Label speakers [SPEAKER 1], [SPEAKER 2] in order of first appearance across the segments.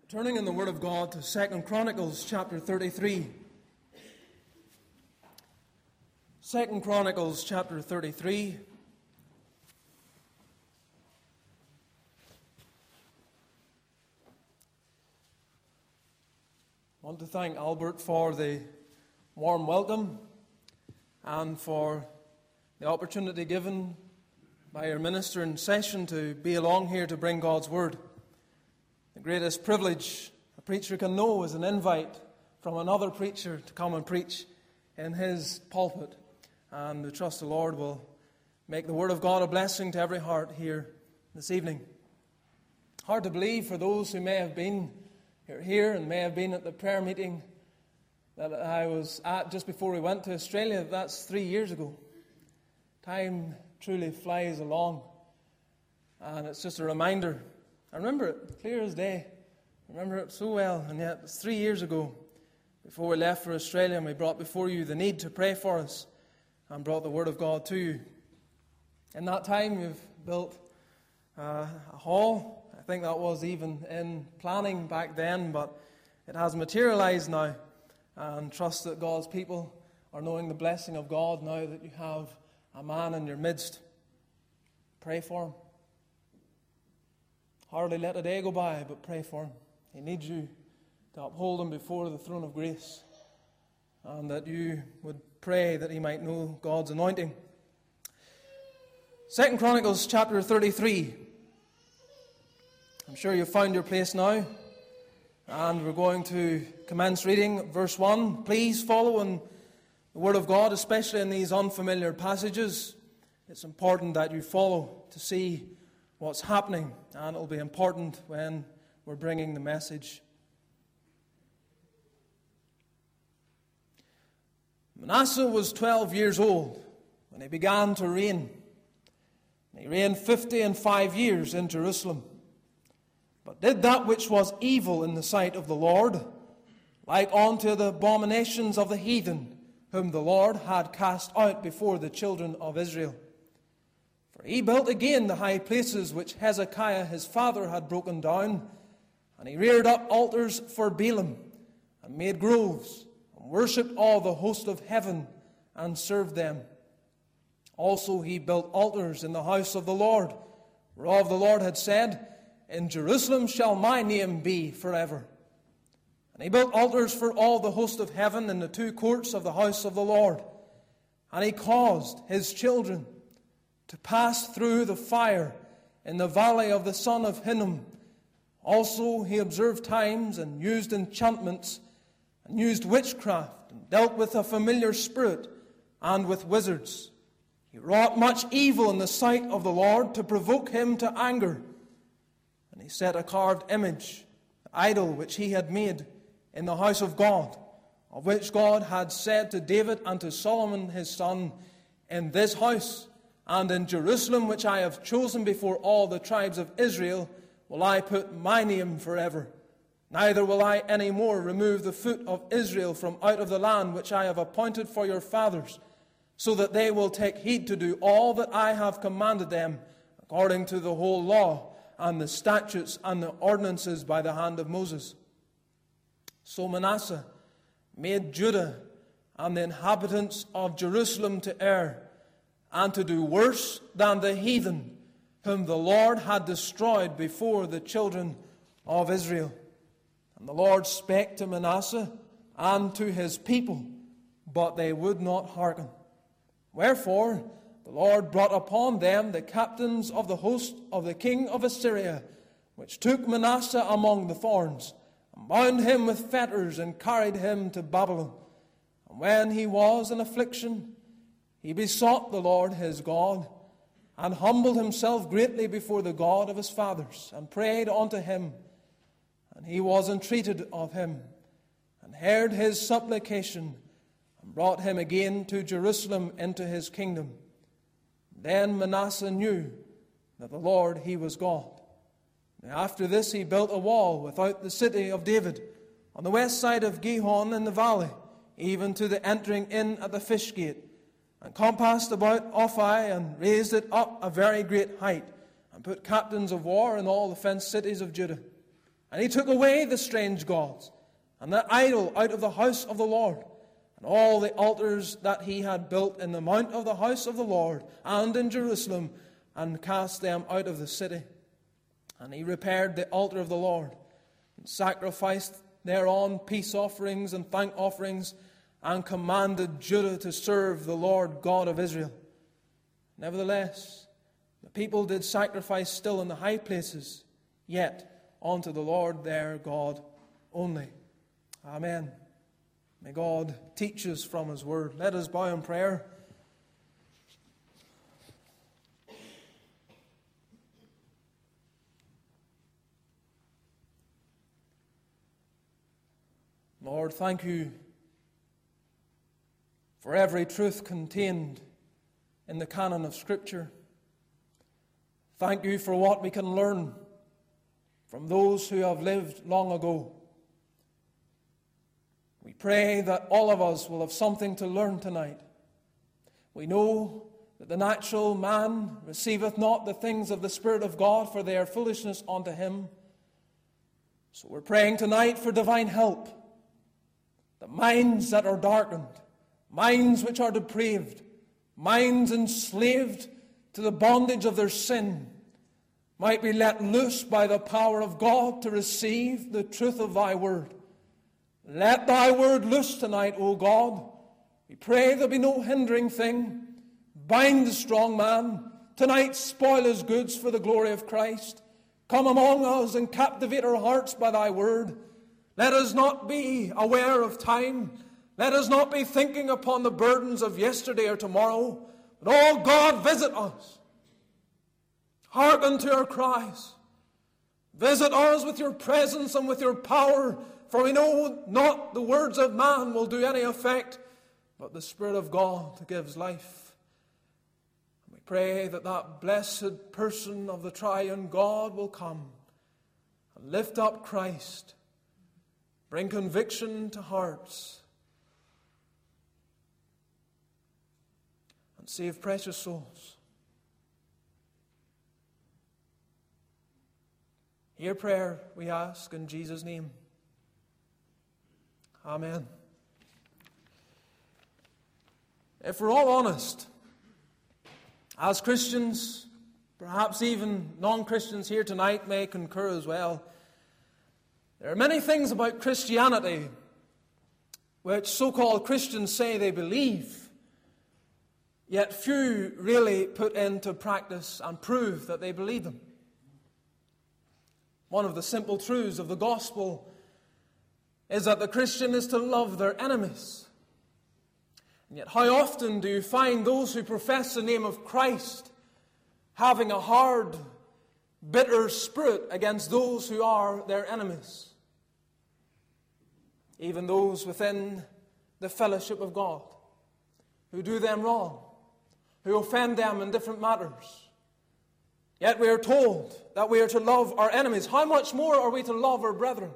[SPEAKER 1] Turning in the Word of God to 2 Chronicles chapter 33. 2 Chronicles chapter 33. I want to thank Albert for the warm welcome and for the opportunity given by your minister in session to be along here to bring God's Word. The greatest privilege a preacher can know is an invite from another preacher to come and preach in his pulpit. And we trust the Lord will make the Word of God a blessing to every heart here this evening. Hard to believe for those who may have been here and may have been at the prayer meeting that I was at just before we went to Australia. That's 3 years ago. Time truly flies along. And it's just a reminder. I remember it clear as day. I remember it so well. And yet, it's 3 years ago, before we left for Australia, and we brought before you the need to pray for us and brought the Word of God to you. In that time, you've built a hall. I think that was even in planning back then, but it has materialized now. And trust that God's people are knowing the blessing of God now that you have a man in your midst. Pray for him. Hardly let a day go by, but pray for him. He needs you to uphold him before the throne of grace, and that you would pray that he might know God's anointing. 2 Chronicles chapter 33. I'm sure you've found your place now, and we're going to commence reading verse 1. Please follow in the Word of God, especially in these unfamiliar passages. It's important that you follow to see what's happening, and it'll be important when we're bringing the message. Manasseh was 12 years old when he began to reign. He reigned 55 years in Jerusalem, but did that which was evil in the sight of the Lord, like unto the abominations of the heathen, whom the Lord had cast out before the children of Israel. For he built again the high places which Hezekiah his father had broken down, and he reared up altars for Baalim, and made groves, and worshipped all the host of heaven, and served them. Also he built altars in the house of the Lord, whereof the Lord had said, In Jerusalem shall my name be forever. And he built altars for all the host of heaven in the two courts of the house of the Lord. And he caused his children to pass through the fire in the valley of the son of Hinnom. Also he observed times, and used enchantments, and used witchcraft, and dealt with a familiar spirit, and with wizards. He wrought much evil in the sight of the Lord, to provoke him to anger. And he set a carved image, the idol which he had made, in the house of God, of which God had said to David and to Solomon his son, In this house and in Jerusalem, which I have chosen before all the tribes of Israel, will I put my name forever. Neither will I any more remove the foot of Israel from out of the land which I have appointed for your fathers, so that they will take heed to do all that I have commanded them, according to the whole law and the statutes and the ordinances by the hand of Moses. So Manasseh made Judah and the inhabitants of Jerusalem to err, and to do worse than the heathen, whom the Lord had destroyed before the children of Israel. And the Lord spake to Manasseh and to his people, but they would not hearken. Wherefore the Lord brought upon them the captains of the host of the king of Assyria, which took Manasseh among the thorns, and bound him with fetters, and carried him to Babylon. And when he was in affliction, he besought the Lord his God, and humbled himself greatly before the God of his fathers, and prayed unto him. And he was entreated of him, and heard his supplication, and brought him again to Jerusalem into his kingdom. Then Manasseh knew that the Lord, he was God. And after this he built a wall without the city of David, on the west side of Gihon in the valley, even to the entering in at the fish gate, and compassed about Ophi, and raised it up a very great height, and put captains of war in all the fenced cities of Judah. And he took away the strange gods and that idol out of the house of the Lord, and all the altars that he had built in the mount of the house of the Lord and in Jerusalem, and cast them out of the city. And he repaired the altar of the Lord, and sacrificed thereon peace offerings and thank offerings, and commanded Judah to serve the Lord God of Israel. Nevertheless, the people did sacrifice still in the high places, yet unto the Lord their God only. Amen. May God teach us from His word. Let us bow in prayer. Lord, thank you for every truth contained in the canon of Scripture. Thank you for what we can learn from those who have lived long ago. We pray that all of us will have something to learn tonight. We know that the natural man receiveth not the things of the Spirit of God, for they are foolishness unto him. So we're praying tonight for divine help. The minds that are darkened, minds which are depraved, minds enslaved to the bondage of their sin, might be let loose by the power of God to receive the truth of thy word. Let thy word loose tonight, O God. We pray there be no hindering thing. Bind the strong man. Tonight spoil his goods for the glory of Christ. Come among us and captivate our hearts by thy word. Let us not be aware of time. Let us not be thinking upon the burdens of yesterday or tomorrow. But, oh God, visit us. Hearken to our cries. Visit us with your presence and with your power, for we know not the words of man will do any effect, but the Spirit of God gives life. And we pray that that blessed person of the triune God will come and lift up Christ, bring conviction to hearts, and save precious souls. Hear prayer, we ask, in Jesus' name. Amen. If we're all honest, as Christians, perhaps even non-Christians here tonight may concur as well, there are many things about Christianity which so-called Christians say they believe, yet few really put into practice and prove that they believe them. One of the simple truths of the gospel is that the Christian is to love their enemies. And yet how often do you find those who profess the name of Christ having a hard, bitter spirit against those who are their enemies? Even those within the fellowship of God, who do them wrong, who offend them in different matters. Yet we are told that we are to love our enemies. How much more are we to love our brethren?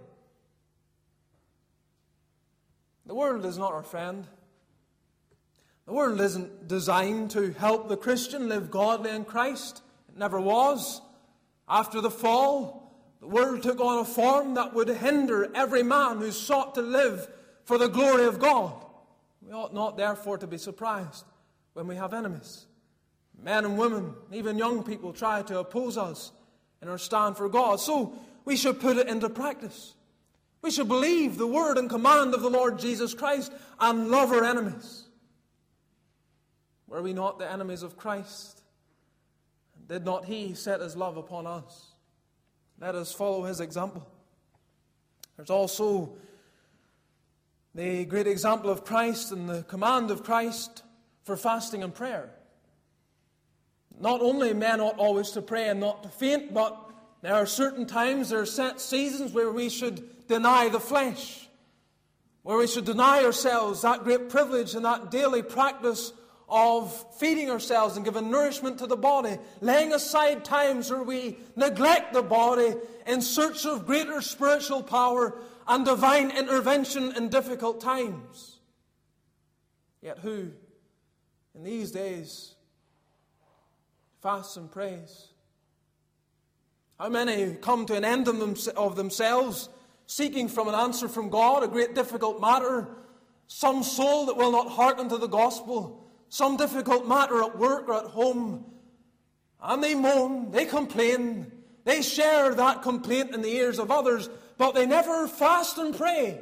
[SPEAKER 1] The world is not our friend. The world isn't designed to help the Christian live godly in Christ. It never was. After the fall, the world took on a form that would hinder every man who sought to live for the glory of God. We ought not, therefore, to be surprised when we have enemies. Men and women, even young people, try to oppose us in our stand for God. So we should put it into practice. We should believe the word and command of the Lord Jesus Christ and love our enemies. Were we not the enemies of Christ? And did not He set His love upon us? Let us follow His example. There's also the great example of Christ and the command of Christ for fasting and prayer. Not only men ought always to pray and not to faint, but there are certain times, there are set seasons where we should deny the flesh, where we should deny ourselves that great privilege and that daily practice of feeding ourselves and giving nourishment to the body, laying aside times where we neglect the body in search of greater spiritual power and divine intervention in difficult times. Yet who in these days fasts and prays? How many come to an end of themselves, seeking from an answer from God, a great difficult matter, some soul that will not hearken to the gospel, some difficult matter at work or at home, and they moan, they complain, they share that complaint in the ears of others, but they never fast and pray.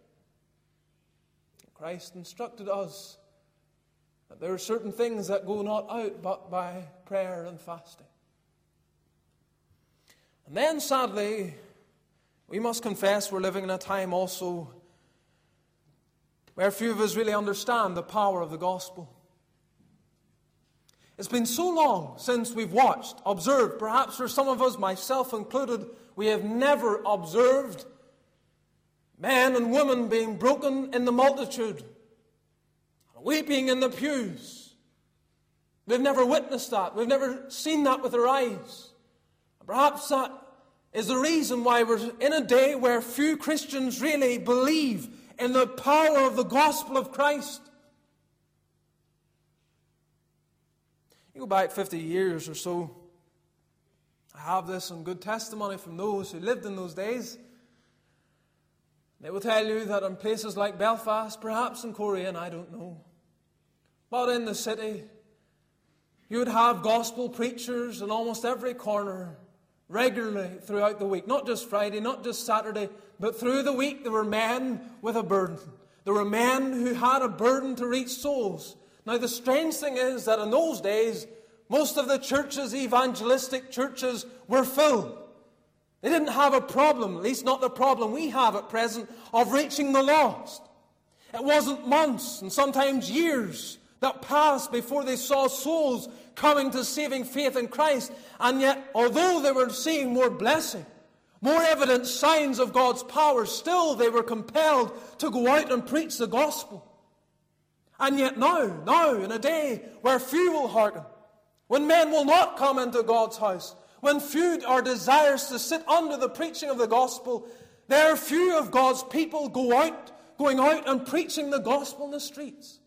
[SPEAKER 1] Christ instructed us that there are certain things that go not out but by prayer and fasting. And then, sadly, we must confess we're living in a time also where few of us really understand the power of the gospel. It's been so long since we've watched, observed, perhaps for some of us, myself included, we have never observed men and women being broken in the multitude, weeping in the pews. We've never witnessed that. We've never seen that with our eyes. Perhaps that is the reason why we're in a day where few Christians really believe in the power of the gospel of Christ. You go back 50 years or so, I have this in good testimony from those who lived in those days. They will tell you that in places like Belfast, perhaps in Korea, I don't know, but in the city, you would have gospel preachers in almost every corner, regularly throughout the week. Not just Friday, not just Saturday, but through the week there were men with a burden. There were men who had a burden to reach souls. Now the strange thing is that in those days, most of the churches, evangelistic churches, were full. They didn't have a problem, at least not the problem we have at present, of reaching the lost. It wasn't months and sometimes years that passed before they saw souls coming to saving faith in Christ. And yet, although they were seeing more blessing, more evident signs of God's power, still they were compelled to go out and preach the gospel. And yet now, in a day where few will hearken, when men will not come into God's house, when few are desirous to sit under the preaching of the gospel, there are few of God's people going out and preaching the gospel in the streets.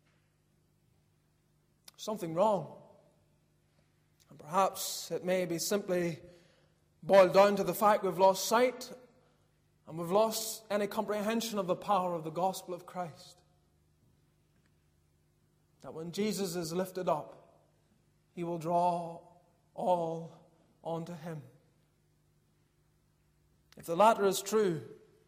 [SPEAKER 1] Something wrong. And perhaps it may be simply boiled down to the fact we've lost sight and we've lost any comprehension of the power of the gospel of Christ. That when Jesus is lifted up, He will draw all onto Him. If the latter is true,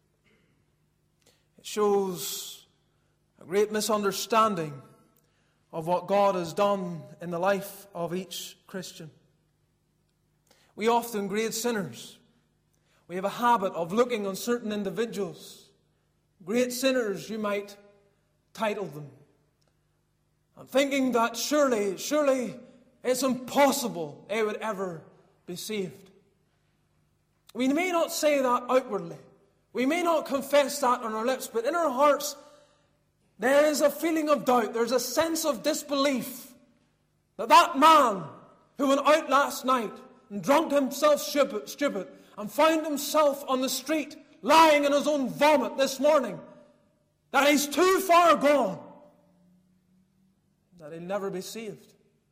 [SPEAKER 1] it shows a great misunderstanding of what God has done in the life of each Christian. We often grade sinners. We have a habit of looking on certain individuals. Great sinners, you might title them. And thinking that surely it's impossible they would ever be saved. We may not say that outwardly. We may not confess that on our lips, but in our hearts there is a feeling of doubt. There's a sense of disbelief that man who went out last night and drunk himself stupid and found himself on the street lying in his own vomit this morning, that he's too far gone, that he'll never be saved.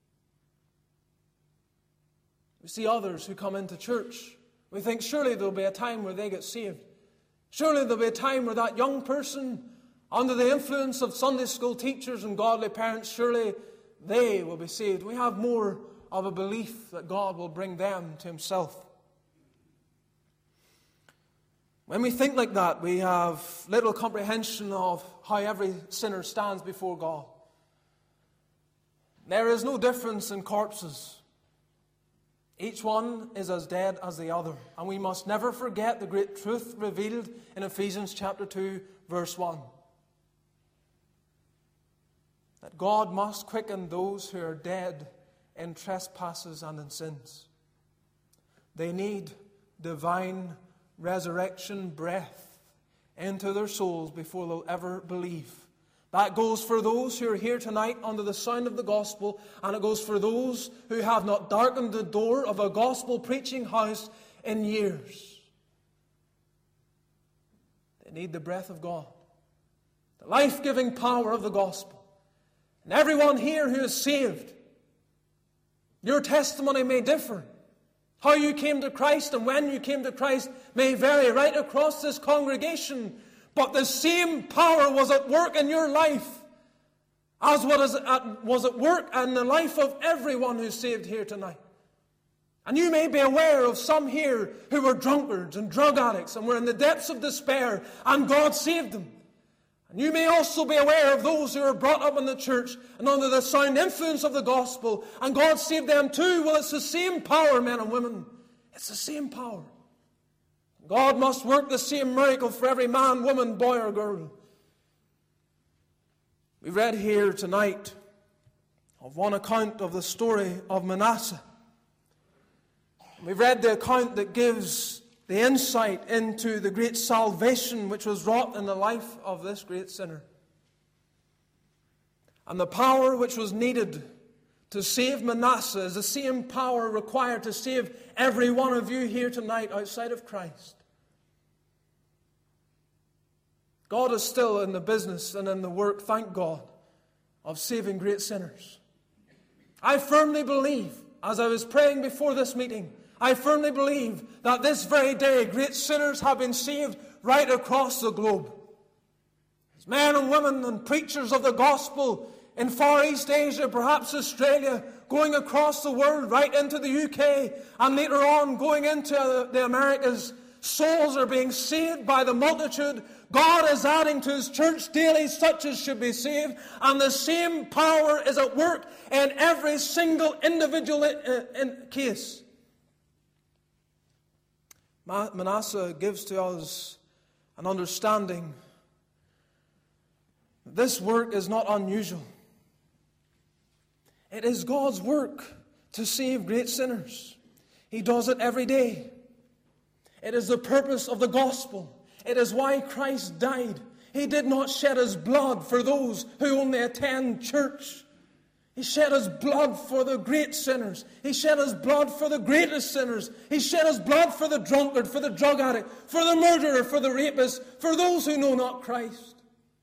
[SPEAKER 1] We see others who come into church. We think surely there'll be a time where they get saved. Surely there'll be a time where that young person, under the influence of Sunday school teachers and godly parents, surely they will be saved. We have more of a belief that God will bring them to Himself. When we think like that, we have little comprehension of how every sinner stands before God. There is no difference in corpses. Each one is as dead as the other. And we must never forget the great truth revealed in Ephesians chapter 2, verse 1. That God must quicken those who are dead in trespasses and in sins. They need divine resurrection breath into their souls before they'll ever believe. That goes for those who are here tonight under the sound of the gospel, and it goes for those who have not darkened the door of a gospel preaching house in years. They need the breath of God, the life-giving power of the gospel. And everyone here who is saved, your testimony may differ. How you came to Christ and when you came to Christ may vary right across this congregation, but the same power was at work in your life as was at work in the life of everyone who's saved here tonight. And you may be aware of some here who were drunkards and drug addicts and were in the depths of despair, and God saved them. And you may also be aware of those who were brought up in the church and under the sound influence of the gospel, and God saved them too. Well, it's the same power, men and women. It's the same power. God must work the same miracle for every man, woman, boy, or girl. We read here tonight of one account of the story of Manasseh. We've read the account that gives the insight into the great salvation which was wrought in the life of this great sinner. And the power which was needed to save Manasseh is the same power required to save every one of you here tonight outside of Christ. God is still in the business and in the work, thank God, of saving great sinners. I firmly believe, as I was praying before this meeting, I firmly believe that this very day great sinners have been saved right across the globe. As men and women and preachers of the gospel in Far East Asia, perhaps Australia, going across the world right into the UK, and later on going into the Americas, souls are being saved by the multitude. God is adding to His church daily such as should be saved, and the same power is at work in every single individual case. Manasseh gives to us an understanding that this work is not unusual. It is God's work to save great sinners. He does it every day. It is the purpose of the gospel. It is why Christ died. He did not shed His blood for those who only attend church. He shed His blood for the great sinners. He shed His blood for the greatest sinners. He shed His blood for the drunkard, for the drug addict, for the murderer, for the rapist, for those who know not Christ.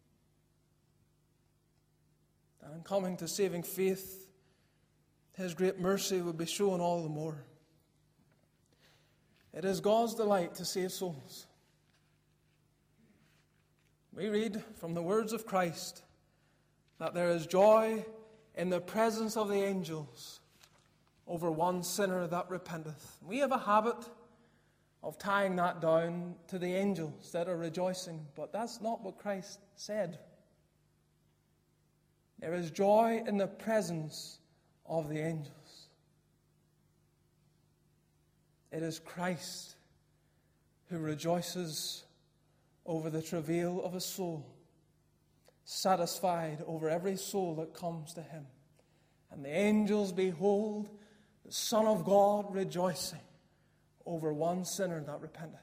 [SPEAKER 1] And in coming to saving faith, His great mercy will be shown all the more. It is God's delight to save souls. We read from the words of Christ that there is joy in the presence of the angels over one sinner that repenteth. We have a habit of tying that down to the angels that are rejoicing, but that's not what Christ said. There is joy in the presence of the angels. It is Christ who rejoices over the travail of a soul, satisfied over every soul that comes to Him. And the angels behold the Son of God rejoicing over one sinner that repenteth.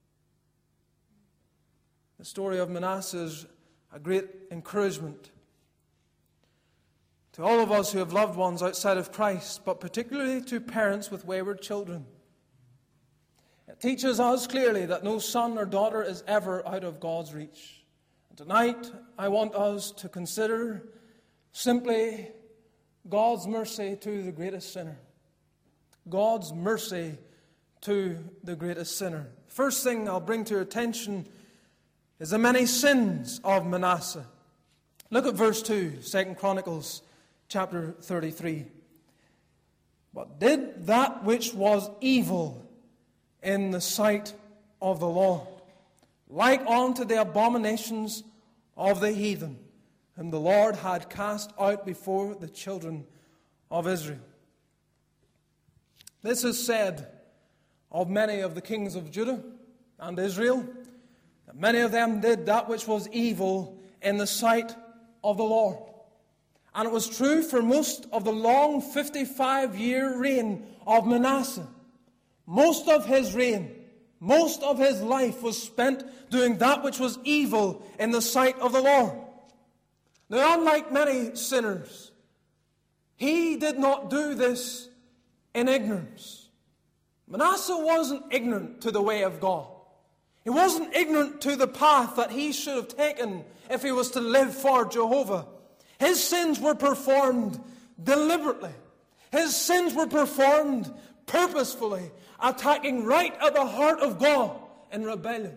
[SPEAKER 1] The story of Manasseh is a great encouragement to all of us who have loved ones outside of Christ, but particularly to parents with wayward children. It teaches us clearly that no son or daughter is ever out of God's reach. And tonight, I want us to consider simply God's mercy to the greatest sinner. God's mercy to the greatest sinner. First thing I'll bring to your attention is the many sins of Manasseh. Look at verse 2, 2 Chronicles chapter 33. But did that which was evil in the sight of the Lord, like unto the abominations of the heathen, whom the Lord had cast out before the children of Israel. This is said of many of the kings of Judah and Israel, that many of them did that which was evil in the sight of the Lord. And it was true for most of the long 55-year reign of Manasseh. Most of his reign, most of his life was spent doing that which was evil in the sight of the Lord. Now, unlike many sinners, he did not do this in ignorance. Manasseh wasn't ignorant to the way of God. He wasn't ignorant to the path that he should have taken if he was to live for Jehovah. His sins were performed deliberately. His sins were performed purposefully. attacking right at the heart of God in rebellion.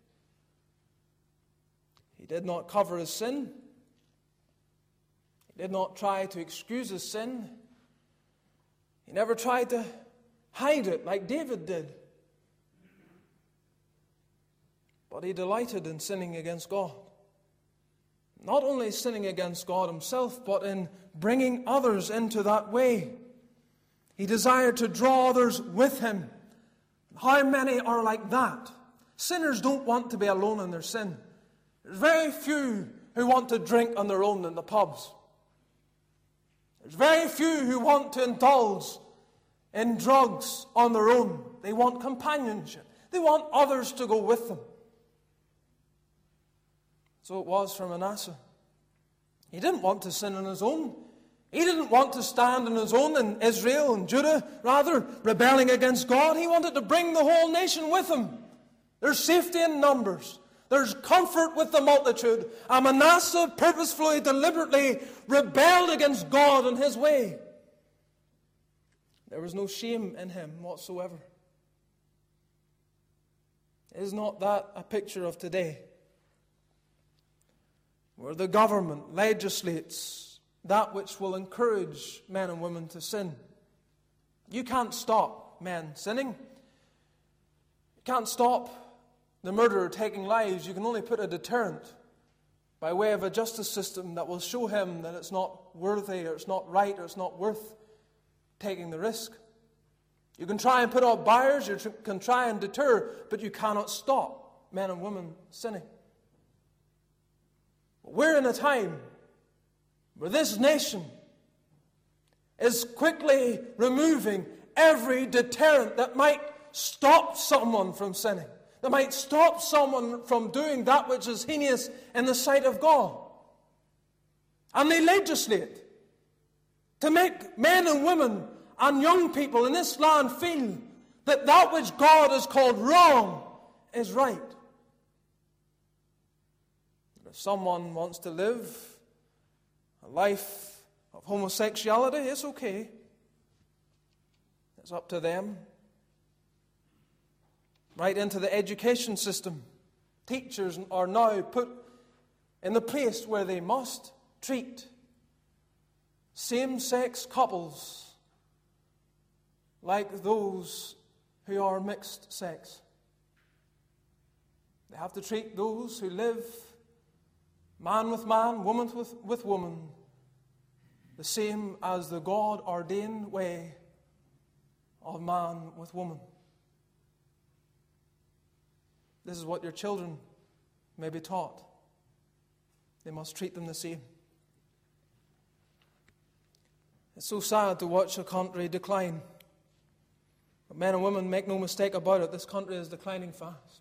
[SPEAKER 1] He did not cover his sin. He did not try to excuse his sin. He never tried to hide it like David did. But he delighted in sinning against God. Not only sinning against God himself, but in bringing others into that way. He desired to draw others with him. How many are like that? Sinners don't want to be alone in their sin. There's very few who want to drink on their own in the pubs. There's very few who want to indulge in drugs on their own. They want companionship. They want others to go with them. So it was for Manasseh. He didn't want to sin on his own. He didn't want to stand on his own in Israel and Judah, rather rebelling against God. He wanted to bring the whole nation with him. There's safety in numbers. There's comfort with the multitude. And Manasseh purposefully, deliberately rebelled against God and his way. There was no shame in him whatsoever. Is not that a picture of today? Where the government legislates that which will encourage men and women to sin. You can't stop men sinning. You can't stop the murderer taking lives. You can only put a deterrent by way of a justice system that will show him that it's not worthy, or it's not right, or it's not worth taking the risk. You can try and put out barriers, you can try and deter, but you cannot stop men and women sinning. We're in a time where this nation is quickly removing every deterrent that might stop someone from sinning, that might stop someone from doing that which is heinous in the sight of God. And they legislate to make men and women and young people in this land feel that that which God has called wrong is right. If someone wants to live a life of homosexuality, it's okay. It's up to them. Right into the education system. Teachers are now put in the place where they must treat same-sex couples like those who are mixed sex. They have to treat those who live man with man, woman with woman, the same as the God-ordained way of man with woman. This is what your children may be taught. They must treat them the same. It's so sad to watch a country decline. But men and women, make no mistake about it, this country is declining fast.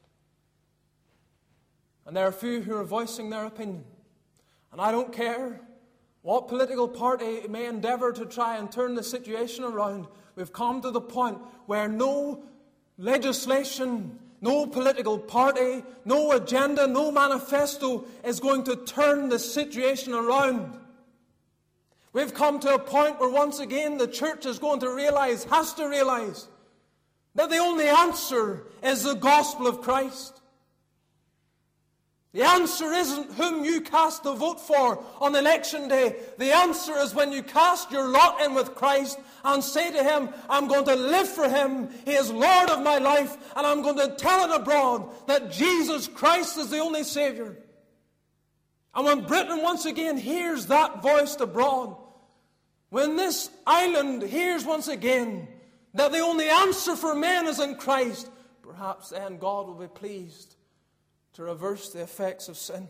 [SPEAKER 1] And there are few who are voicing their opinion. And I don't care what political party may endeavor to try and turn the situation around. We've come to the point where no legislation, no political party, no agenda, no manifesto is going to turn the situation around. We've come to a point where once again the church is going to realize, has to realize, that the only answer is the gospel of Christ. The answer isn't whom you cast the vote for on election day. The answer is when you cast your lot in with Christ and say to Him, I'm going to live for Him. He is Lord of my life, and I'm going to tell it abroad that Jesus Christ is the only Savior. And when Britain once again hears that voice abroad, when this island hears once again that the only answer for men is in Christ, perhaps then God will be pleased to reverse the effects of sin.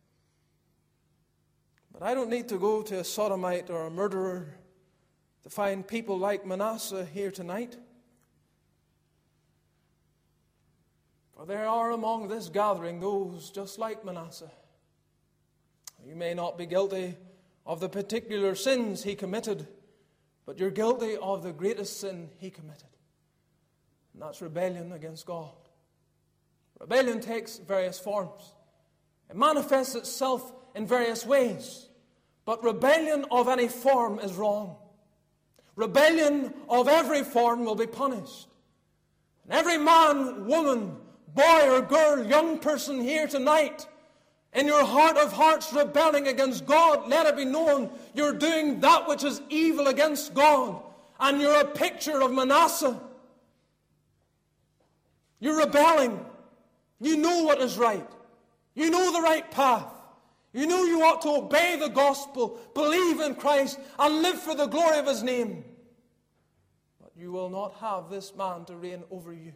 [SPEAKER 1] But I don't need to go to a sodomite or a murderer to find people like Manasseh here tonight. For there are among this gathering those just like Manasseh. You may not be guilty of the particular sins he committed, but you're guilty of the greatest sin he committed. And that's rebellion against God. Rebellion takes various forms. It manifests itself in various ways. But rebellion of any form is wrong. Rebellion of every form will be punished. And every man, woman, boy or girl, young person here tonight, in your heart of hearts rebelling against God, let it be known you're doing that which is evil against God. And you're a picture of Manasseh. You're rebelling. You know what is right. You know the right path. You know you ought to obey the gospel, believe in Christ, and live for the glory of His name. But you will not have this man to reign over you.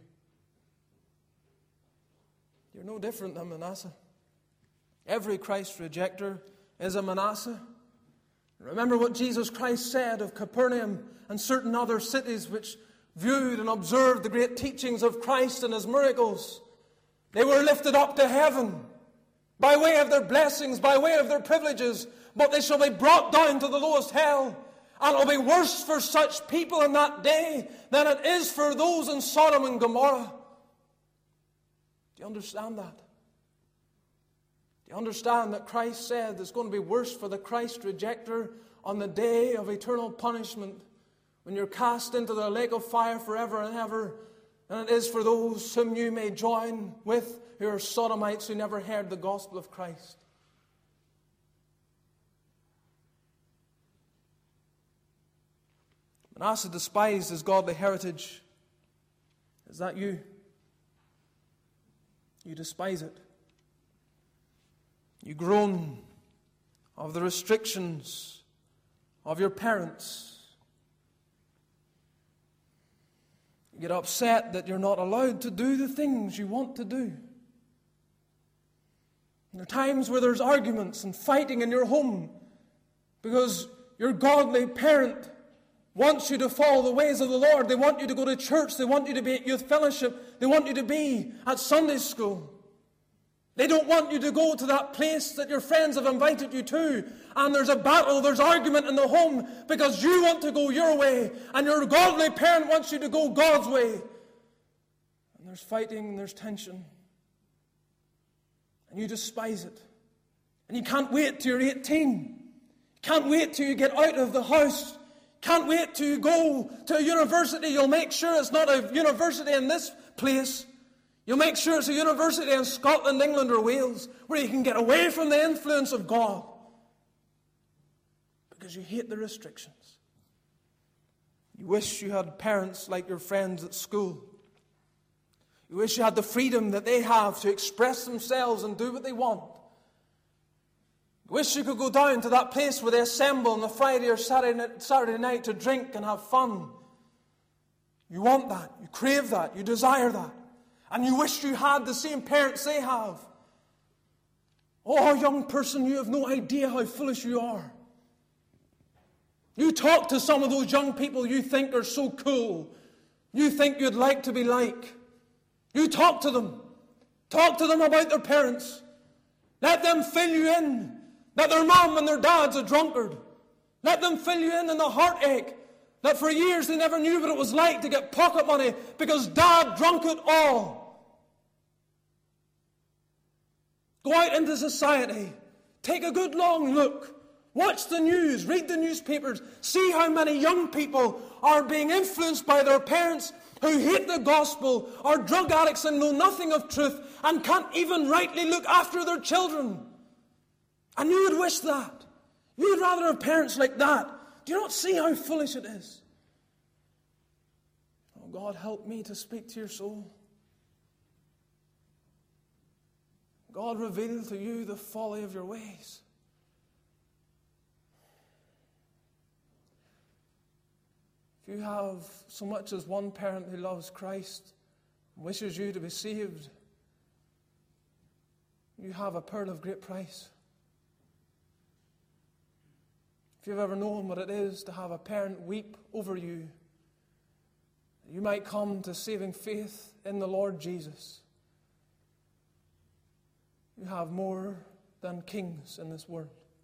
[SPEAKER 1] You're no different than Manasseh. Every Christ rejecter is a Manasseh. Remember what Jesus Christ said of Capernaum and certain other cities which viewed and observed the great teachings of Christ and His miracles. They were lifted up to heaven by way of their blessings, by way of their privileges, but they shall be brought down to the lowest hell. And it will be worse for such people in that day than it is for those in Sodom and Gomorrah. Do you understand that? Do you understand that Christ said it's going to be worse for the Christ rejecter on the day of eternal punishment, when you're cast into the lake of fire forever and ever, than it is for those whom you may join with, who are sodomites who never heard the gospel of Christ? Manasseh despised his godly heritage. Is that you? You despise it. You groan of the restrictions of your parents. You get upset that you're not allowed to do the things you want to do. There are times where there's arguments and fighting in your home because your godly parent wants you to follow the ways of the Lord. They want you to go to church. They want you to be at youth fellowship. They want you to be at Sunday school. They don't want you to go to that place that your friends have invited you to. And there's a battle, there's argument in the home because you want to go your way and your godly parent wants you to go God's way. And there's fighting and there's tension. And you despise it. And you can't wait till you're 18. You can't wait till you get out of the house. Can't wait to go to a university. You'll make sure it's not a university in this place. You'll make sure it's a university in Scotland, England, or Wales, where you can get away from the influence of God. Because you hate the restrictions. You wish you had parents like your friends at school. You wish you had the freedom that they have to express themselves and do what they want. You wish you could go down to that place where they assemble on a Friday or Saturday night to drink and have fun. You want that. You crave that. You desire that. And you wish you had the same parents they have. Oh, young person, you have no idea how foolish you are. You talk to some of those young people you think are so cool. You think you'd like to be like. You talk to them. Talk to them about their parents. Let them fill you in that their mom and their dad's a drunkard. Let them fill you in the heartache that for years they never knew what it was like to get pocket money because dad drunk it all. Go out into society. Take a good long look. Watch the news. Read the newspapers. See how many young people are being influenced by their parents who hate the gospel, are drug addicts and know nothing of truth and can't even rightly look after their children. And you would wish that. You would rather have parents like that. Do you not see how foolish it is? Oh, God, help me to speak to your soul. God, reveal to you the folly of your ways. If you have so much as one parent who loves Christ and wishes you to be saved, you have a pearl of great price. If you've ever known what it is to have a parent weep over you, you might come to saving faith in the Lord Jesus. You have more than kings in this world.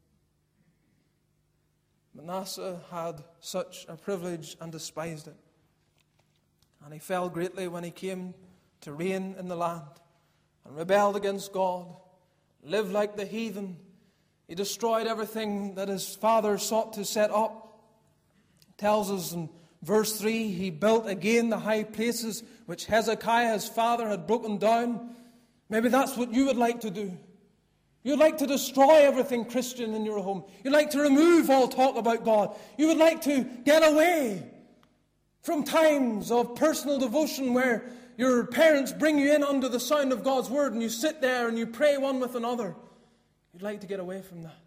[SPEAKER 1] Manasseh had such a privilege and despised it. And he fell greatly when he came to reign in the land and rebelled against God, lived like the heathen. He destroyed everything that his father sought to set up. It tells us in Verse 3, he built again the high places which Hezekiah his father had broken down. Maybe that's what you would like to do. You'd like to destroy everything Christian in your home. You'd like to remove all talk about God. You would like to get away from times of personal devotion where your parents bring you in under the sound of God's word and you sit there and you pray one with another. You'd like to get away from that.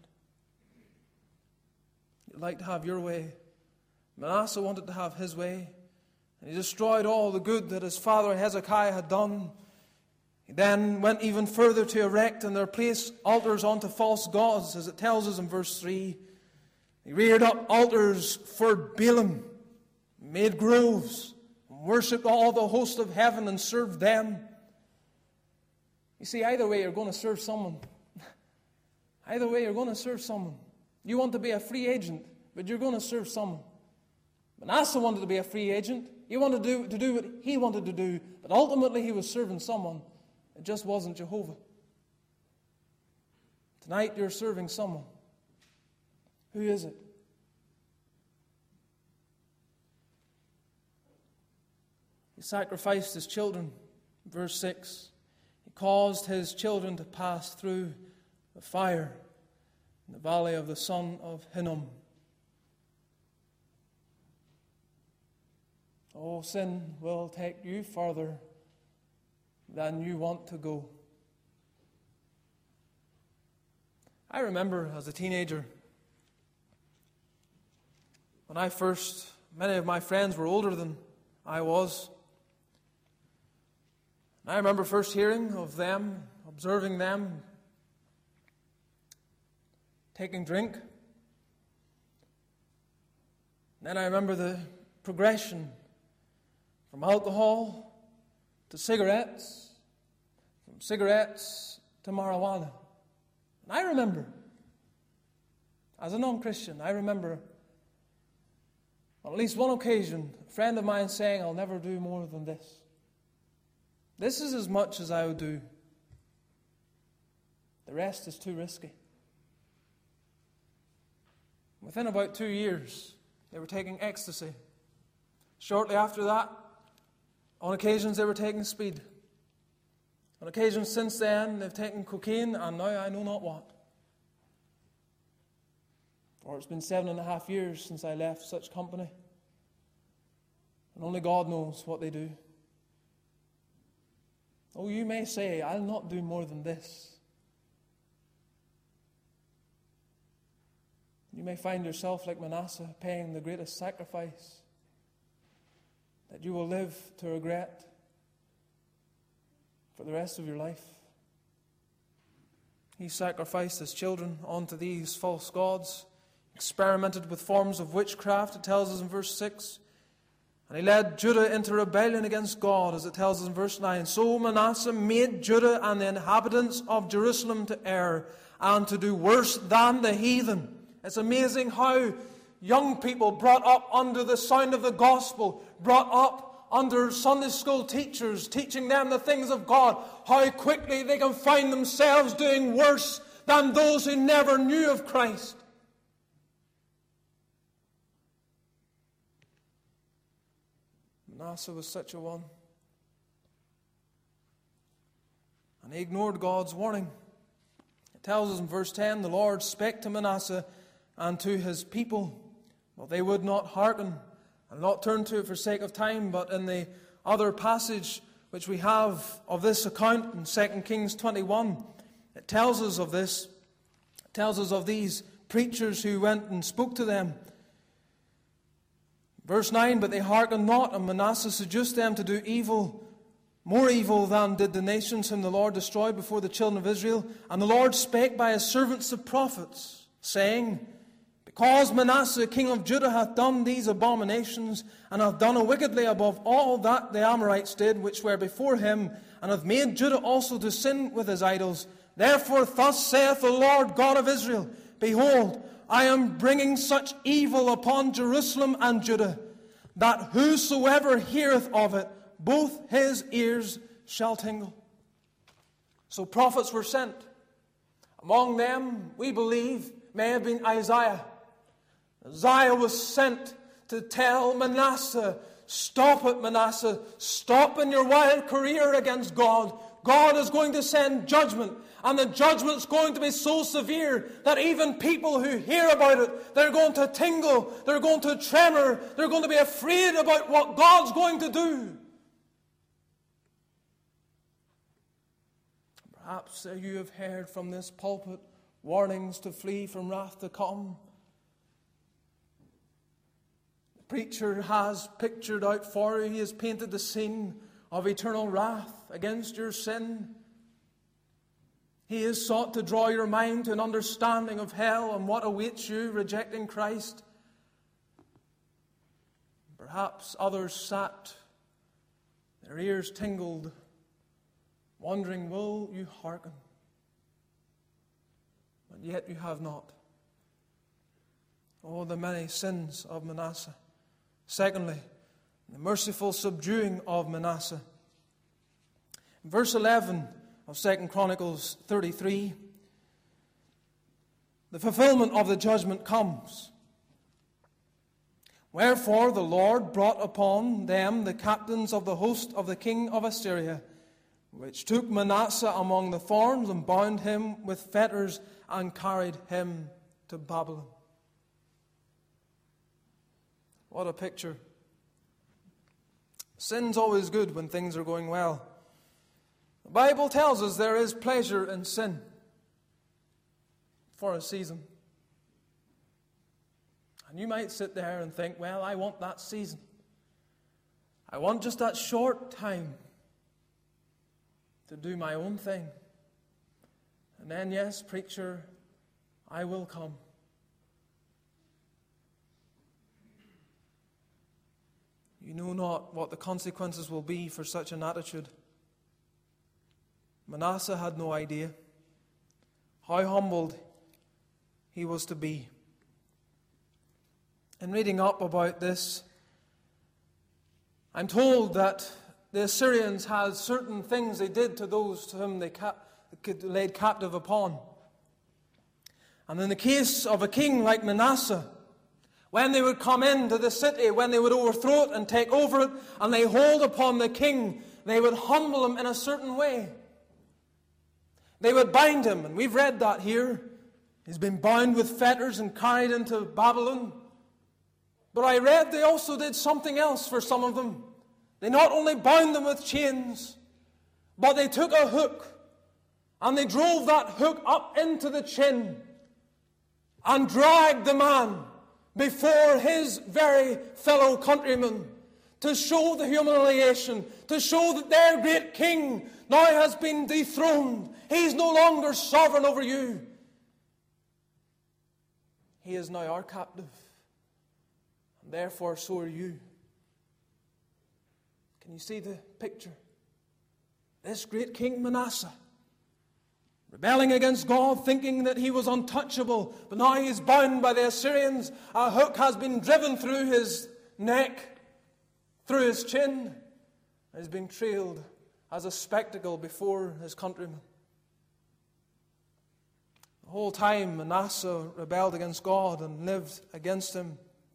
[SPEAKER 1] You'd like to have your way. Manasseh wanted to have his way, and he destroyed all the good that his father Hezekiah had done. He then went even further to erect in their place altars unto false gods, as it tells us in verse 3. He reared up altars for Balaam, made groves, and worshipped all the host of heaven and served them. You see, either way you're going to serve someone. Either way you're going to serve someone. You want to be a free agent, but you're going to serve someone. Manasseh wanted to be a free agent. He wanted to do what he wanted to do, but ultimately he was serving someone. It just wasn't Jehovah. Tonight you're serving someone. Who is it? He sacrificed his children. Verse 6. He caused his children to pass through the fire in the valley of the son of Hinnom. Oh, sin will take you further than you want to go. I remember as a teenager, when many of my friends were older than I was. And I remember first hearing of them, observing them taking drink. And then I remember the progression from alcohol to cigarettes, from cigarettes to marijuana. And I remember, as a non-Christian, I remember on at least one occasion, a friend of mine saying, I'll never do more than this. This is as much as I would do. The rest is too risky. Within about 2 years, they were taking ecstasy. Shortly after that, on occasions they were taking speed. On occasions since then, they've taken cocaine, and now I know not what. For it's been 7.5 years since I left such company. And only God knows what they do. Oh, you may say, I'll not do more than this. You may find yourself like Manasseh, paying the greatest sacrifice that you will live to regret for the rest of your life. He sacrificed his children onto these false gods, experimented with forms of witchcraft, it tells us in verse 6. And he led Judah into rebellion against God, as it tells us in verse 9. So Manasseh made Judah and the inhabitants of Jerusalem to err and to do worse than the heathen. It's amazing how young people brought up under the sound of the gospel, brought up under Sunday school teachers, teaching them the things of God, how quickly they can find themselves doing worse than those who never knew of Christ. Manasseh was such a one. And he ignored God's warning. It tells us in verse 10, the Lord spake to Manasseh and to his people, but they would not hearken. I'll not turn to it for sake of time, but in the other passage which we have of this account in 2 Kings 21, it tells us of this. It tells us of these preachers who went and spoke to them. Verse 9, but they hearkened not, and Manasseh seduced them to do evil, more evil than did the nations whom the Lord destroyed before the children of Israel. And the Lord spake by his servants the prophets, saying, because Manasseh king of Judah hath done these abominations, and hath done wickedly above all that the Amorites did, which were before him, and hath made Judah also to sin with his idols. Therefore thus saith the Lord God of Israel, behold, I am bringing such evil upon Jerusalem and Judah, that whosoever heareth of it, both his ears shall tingle. So prophets were sent. Among them, we believe, may have been Isaiah. Isaiah was sent to tell Manasseh, stop it, Manasseh. Stop in your wild career against God. God is going to send judgment. And the judgment's going to be so severe that even people who hear about it, they're going to tingle, they're going to tremor, they're going to be afraid about what God's going to do. Perhaps you have heard from this pulpit warnings to flee from wrath to come. The preacher has pictured out for you, he has painted the scene of eternal wrath against your sin. He has sought to draw your mind to an understanding of hell and what awaits you rejecting Christ. Perhaps others sat, their ears tingled, wondering, will you hearken? But yet you have not. Oh, the many sins of Manasseh. Secondly, the merciful subduing of Manasseh. Verse 11 of 2 Chronicles 33, the fulfillment of the judgment comes. Wherefore the Lord brought upon them the captains of the host of the king of Assyria, which took Manasseh among the thorns and bound him with fetters and carried him to Babylon. What a picture. Sin's always good when things are going well. The Bible tells us there is pleasure in sin for a season. And you might sit there and think, well, I want that season. I want just that short time to do my own thing. And then, yes, preacher, I will come. You know not what the consequences will be for such an attitude. Manasseh had no idea how humbled he was to be. In reading up about this, I'm told that the Assyrians had certain things they did to those to whom they laid captive upon. And in the case of a king like Manasseh, when they would come into the city, when they would overthrow it and take over it, and lay hold upon the king, they would humble him in a certain way. They would bind him, and we've read that here. He's been bound with fetters and carried into Babylon. But I read they also did something else for some of them. They not only bound them with chains, but they took a hook, and they drove that hook up into the chin, and dragged the man before his very fellow countrymen, to show the humiliation, to show that their great king now has been dethroned. He's no longer sovereign over you. He is now our captive. And therefore, so are you. Can you see the picture? This great king Manasseh, rebelling against God, thinking that he was untouchable, but now he is bound by the Assyrians. A hook has been driven through his neck, through his chin, and is being trailed as a spectacle before his countrymen. The whole time Manasseh rebelled against God and lived against him.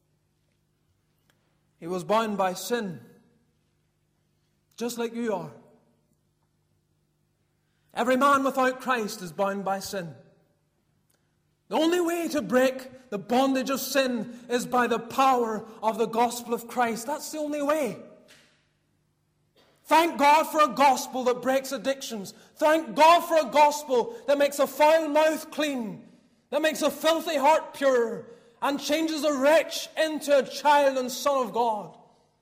[SPEAKER 1] He was bound by sin, just like you are. Every man without Christ is bound by sin. The only way to break the bondage of sin is by the power of the gospel of Christ. That's the only way. Thank God for a gospel that breaks addictions. Thank God for a gospel that makes a foul mouth clean, that makes a filthy heart pure, and changes a wretch into a child and son of God.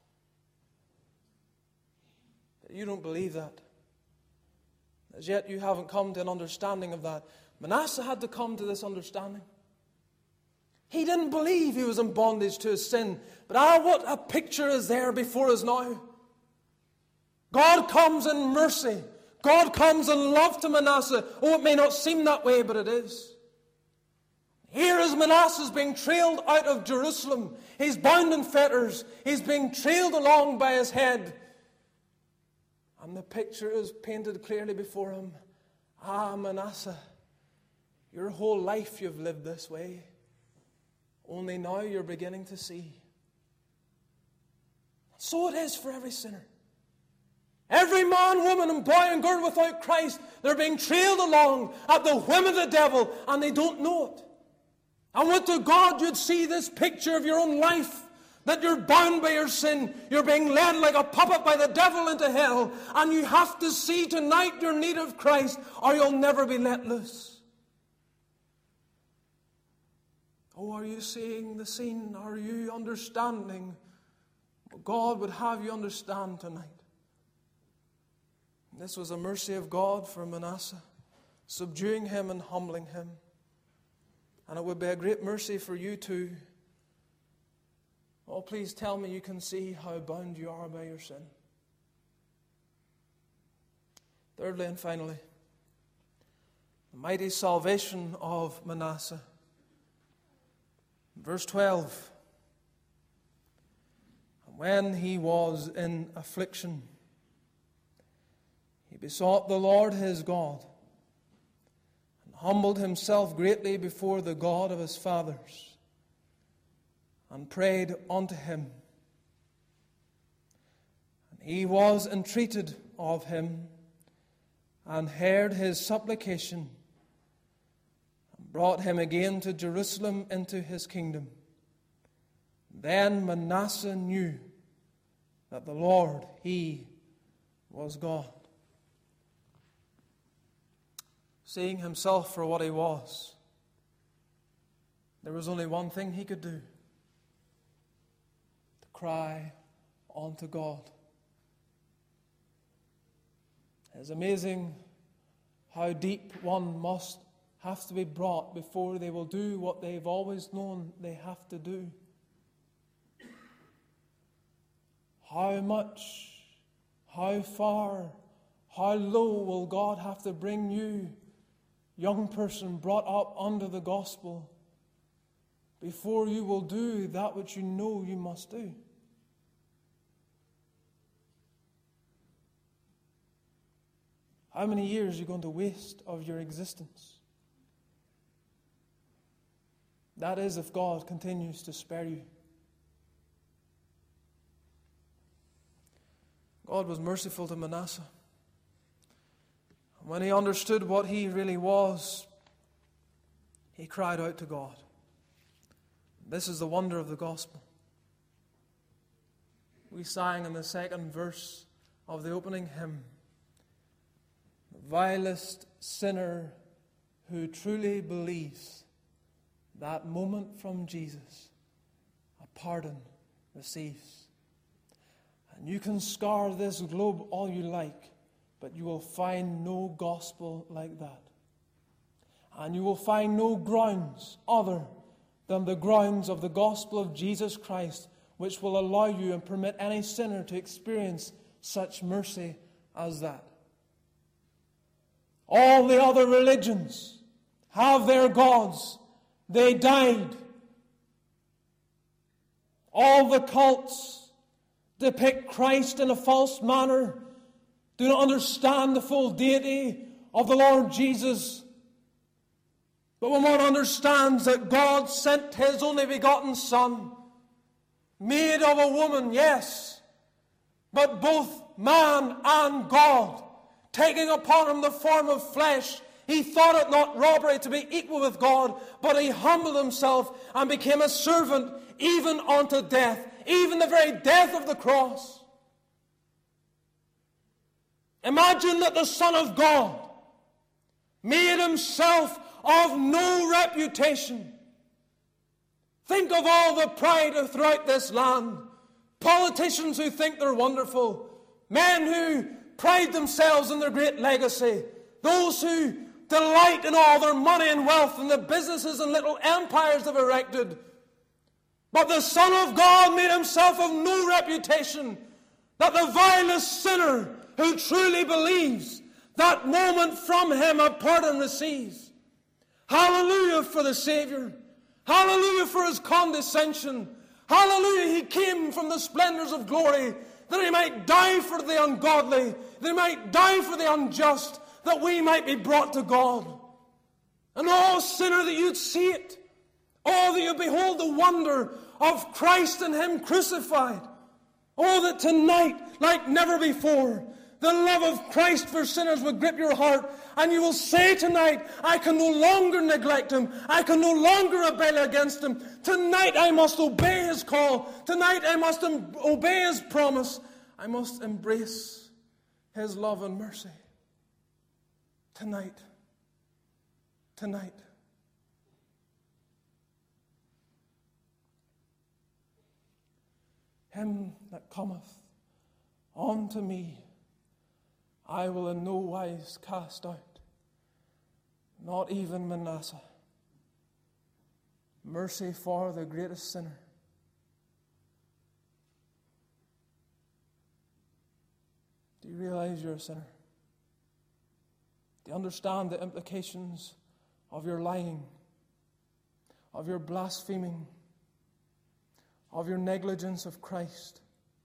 [SPEAKER 1] But you don't believe that. As yet you haven't come to an understanding of that. Manasseh had to come to this understanding. He didn't believe he was in bondage to his sin. But what a picture is there before us now. God comes in mercy. God comes in love to Manasseh. Oh, it may not seem that way, but it is. Here is Manasseh being trailed out of Jerusalem. He's bound in fetters. He's being trailed along by his head. And the picture is painted clearly before him. Ah, Manasseh, your whole life you've lived this way. Only now you're beginning to see. So it is for every sinner. Every man, woman, and boy and girl without Christ, they're being trailed along at the whim of the devil, and they don't know it. And would to God you'd see this picture of your own life, that you're bound by your sin. You're being led like a puppet by the devil into hell, and you have to see tonight your need of Christ, or you'll never be let loose. Oh, are you seeing the scene? Are you understanding what God would have you understand tonight? This was a mercy of God for Manasseh, subduing him and humbling him. And it would be a great mercy for you too. Oh, please tell me you can see how bound you are by your sin. Thirdly and finally, the mighty salvation of Manasseh. Verse 12. And when he was in affliction, he besought the Lord his God, and humbled himself greatly before the God of his fathers, and prayed unto him. And he was entreated of him, and heard his supplication, and brought him again to Jerusalem into his kingdom. Then Manasseh knew that the Lord, he was God. Seeing himself for what he was, there was only one thing he could do: to cry unto God. It's amazing how deep one must have to be brought before they will do what they've always known they have to do. How much, how far, how low will God have to bring you, young person brought up under the gospel, before you will do that which you know you must do? How many years are you going to waste of your existence? That is, if God continues to spare you. God was merciful to Manasseh. When he understood what he really was, he cried out to God. This is the wonder of the gospel. We sang in the second verse of the opening hymn, "The vilest sinner who truly believes, that moment from Jesus a pardon receives." And you can scour this globe all you like, but you will find no gospel like that. And you will find no grounds other than the grounds of the gospel of Jesus Christ, which will allow you and permit any sinner to experience such mercy as that. All the other religions have their gods. They died. All the cults depict Christ in a false manner, do not understand the full deity of the Lord Jesus. But when one understands that God sent his only begotten Son, made of a woman, yes, but both man and God, taking upon him the form of flesh, he thought it not robbery to be equal with God, but he humbled himself and became a servant even unto death, even the very death of the cross. Imagine that the Son of God made himself of no reputation. Think of all the pride throughout this land. Politicians who think they're wonderful. Men who pride themselves in their great legacy. Those who delight in all their money and wealth and the businesses and little empires they've erected. But the Son of God made himself of no reputation, that the vilest sinner who truly believes, that moment from him a pardon receives. Hallelujah for the Savior. Hallelujah for his condescension. Hallelujah, he came from the splendors of glory, that he might die for the ungodly, that he might die for the unjust, that we might be brought to God. And oh, sinner, that you'd see it. Oh, that you'd behold the wonder of Christ and him crucified. Oh, that tonight, like never before, the love of Christ for sinners would grip your heart, and you will say tonight, I can no longer neglect him. I can no longer rebel against him. Tonight I must obey his call. Tonight I must obey his promise. I must embrace his love and mercy. Tonight. Tonight. Him that cometh unto me, I will in no wise cast out, not even Manasseh. Mercy for the greatest sinner. Do you realize you're a sinner? Do you understand the implications of your lying, of your blaspheming, of your negligence of Christ?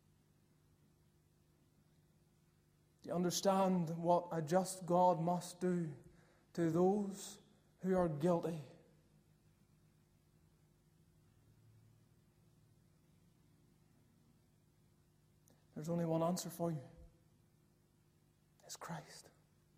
[SPEAKER 1] Do you understand what a just God must do to those who are guilty? There's only one answer for you. It's Christ.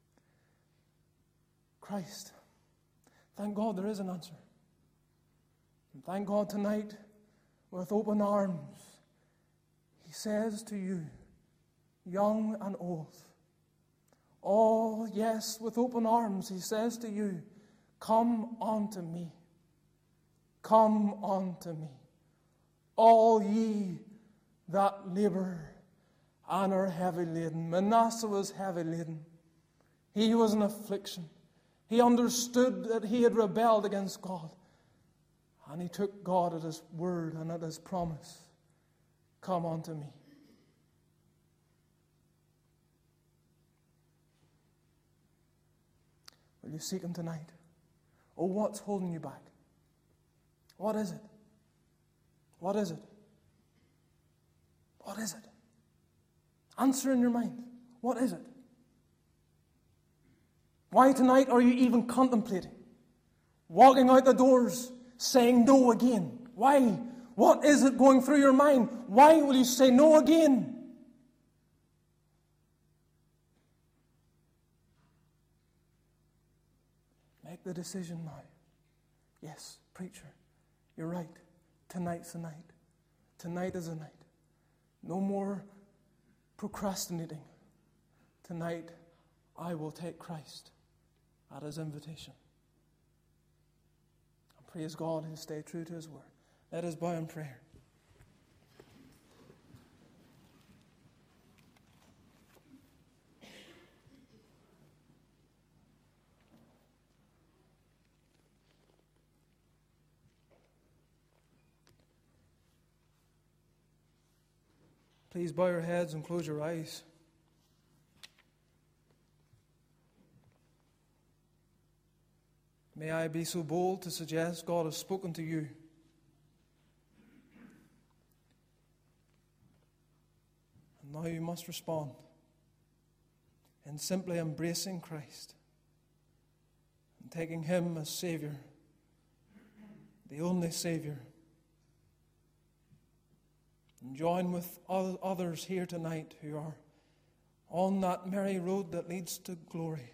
[SPEAKER 1] Christ. Thank God there is an answer. And thank God tonight, with open arms, he says to you, young and old, oh yes, with open arms, he says to you, come unto me. Come unto me, all ye that labor and are heavy laden. Manasseh was heavy laden. He was in affliction. He understood that he had rebelled against God. And he took God at his word and at his promise. Come unto me. Will you seek him tonight? Oh, what's holding you back? What is it? What is it? What is it? Answer in your mind. What is it? Why tonight are you even contemplating? Walking out the doors, saying no again. Why? What is it going through your mind? Why will you say no again? Make the decision now. Yes, preacher, you're right. Tonight's the night. Tonight is the night. No more procrastinating. Tonight, I will take Christ at his invitation. And praise God, he'll stay true to his word. Let us bow in prayer. Please bow your heads and close your eyes. May I be so bold to suggest God has spoken to you. And now you must respond in simply embracing Christ and taking him as Savior, the only Savior. And join with others here tonight who are on that merry road that leads to glory.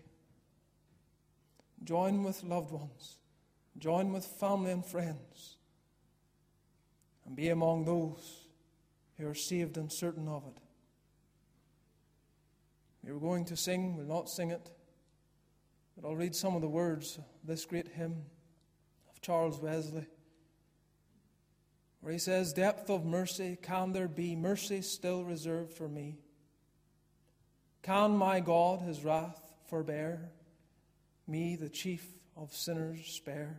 [SPEAKER 1] Join with loved ones. Join with family and friends. And be among those who are saved and certain of it. We were going to sing, we'll not sing it, but I'll read some of the words of this great hymn of Charles Wesley, where he says, depth of mercy, can there be mercy still reserved for me? Can my God his wrath forbear? Me, the chief of sinners, spare.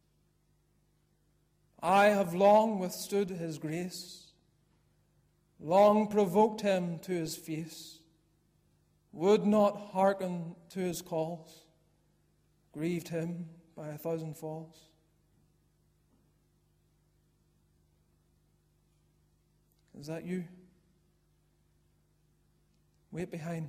[SPEAKER 1] I have long withstood his grace, long provoked him to his face, would not hearken to his calls, grieved him by 1,000 falls. Is that you? Wait behind.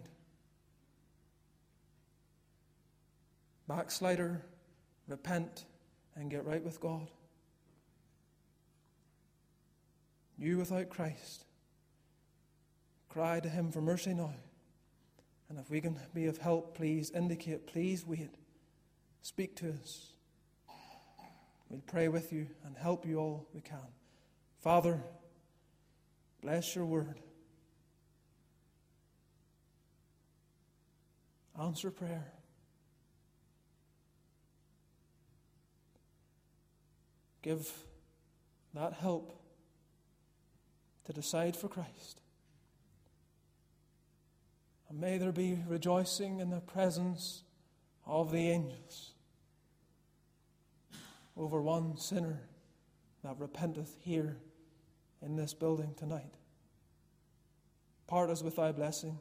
[SPEAKER 1] Backslider, repent and get right with God. You without Christ, Cry to him for mercy now. And if we can be of help, please indicate, please wait. Speak to us. We'll pray with you and help you all we can. Father, bless your word. Answer prayer. Give that help to decide for Christ. And may there be rejoicing in the presence of the angels over one sinner that repenteth here in this building tonight. Part us with thy blessing.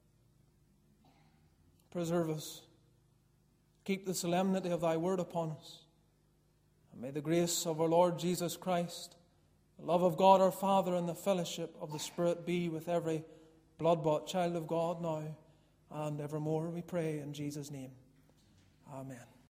[SPEAKER 1] Preserve us. Keep the solemnity of thy word upon us. And may the grace of our Lord Jesus Christ, the love of God our Father, and the fellowship of the Spirit be with every blood-bought child of God now and evermore, we pray in Jesus' name. Amen.